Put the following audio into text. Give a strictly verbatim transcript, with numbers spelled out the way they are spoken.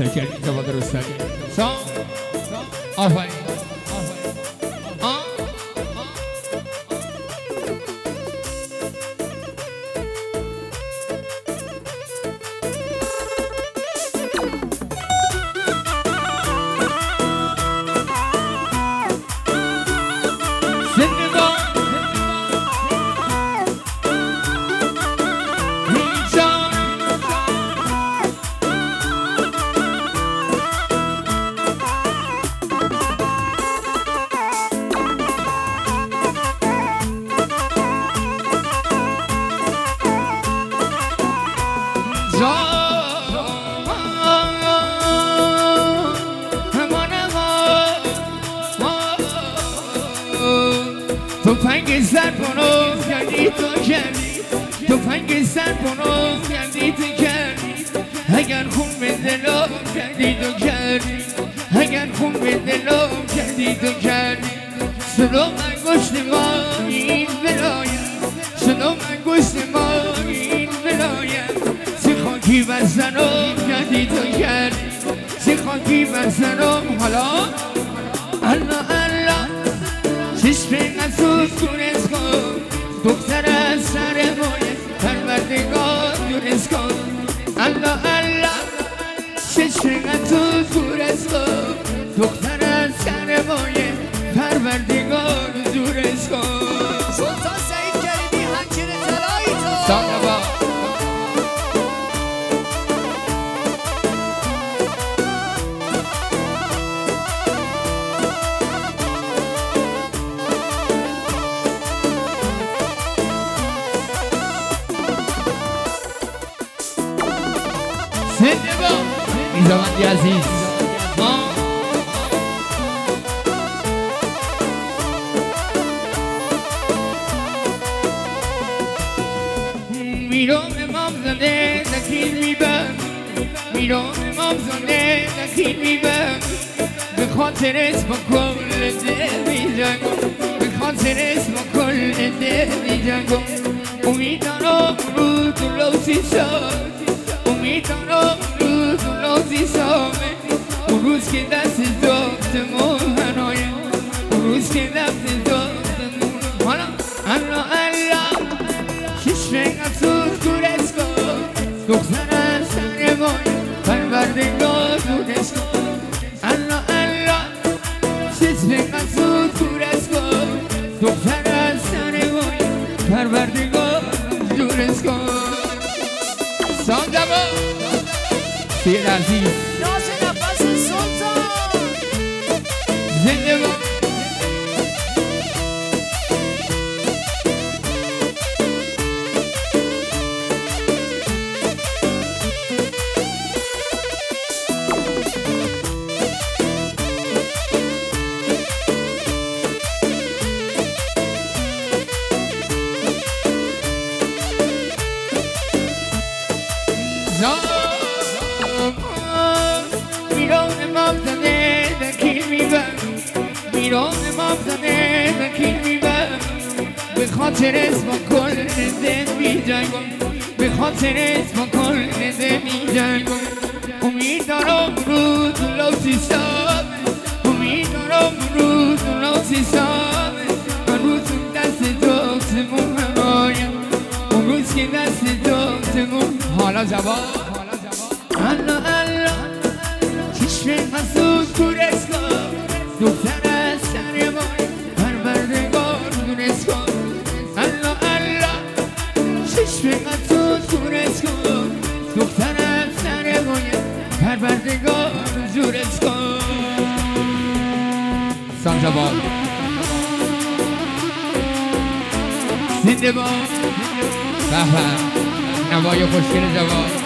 سکردی زباد رستنی سام آفرین آه تو پنگ سر کنو کردی تو کردی تو پنگ سر کنو کردی تو کردی اگر خون به دلم کردی تو کردی اگر خون به دلم کردی تو کردی صدا من گشت ما این بلایم صدا من گشت ما این بلایم سی خاکی بر سرم کردی تو کردی سی خاکی بر سرم حالا الله الله چشم نسوز دونست کن دختر از سر مایه پروردگار دونست کن الله الله چشم نسوز دونست کن دختر از سر مایه پروردگار دونست کن سلطان سعید کریمی همچین طلایی تو سالبا میزبندی عزیز میرم امام زنده نکیل میبم میرم امام زنده نکیل میبم به خاطر اسم کل دل میجنگم به خاطر اسم کل دل میجنگم امیدارم رو تو لوسی شد امیدارم رو تو لوسی شامه اون روز که دست داختمون هنایه اون روز که دست داختمون حالا الله الله چشم افسوس دورست کن دختر از سر مایه پروردگار دورست کن الله الله چشم افسوس دورست کن دختر از سر مایه پروردگار دورست کن سام جبا سیر عزیز ناز نفس سلطان زنده با میرون امام زنده نکیل میبم میرون امام زنده نکیل میبم به خاطر اسم کل دل میجنگم به خاطر اسم کل دل میجنگم امید دارم رو تو لوسی سام امید دارم رو تو لوسی سام من روز دست دوستمون همایم اون روز که دست دوستمون حالا جواب الله الله چشم حسود دورست کن دختر از سر مایه پروردگار دونست کن الله الله چشم حسود دورست کن دختر از سر مایه پروردگار دونست کن سام جواب زنده با به به نوای خوشگل جواب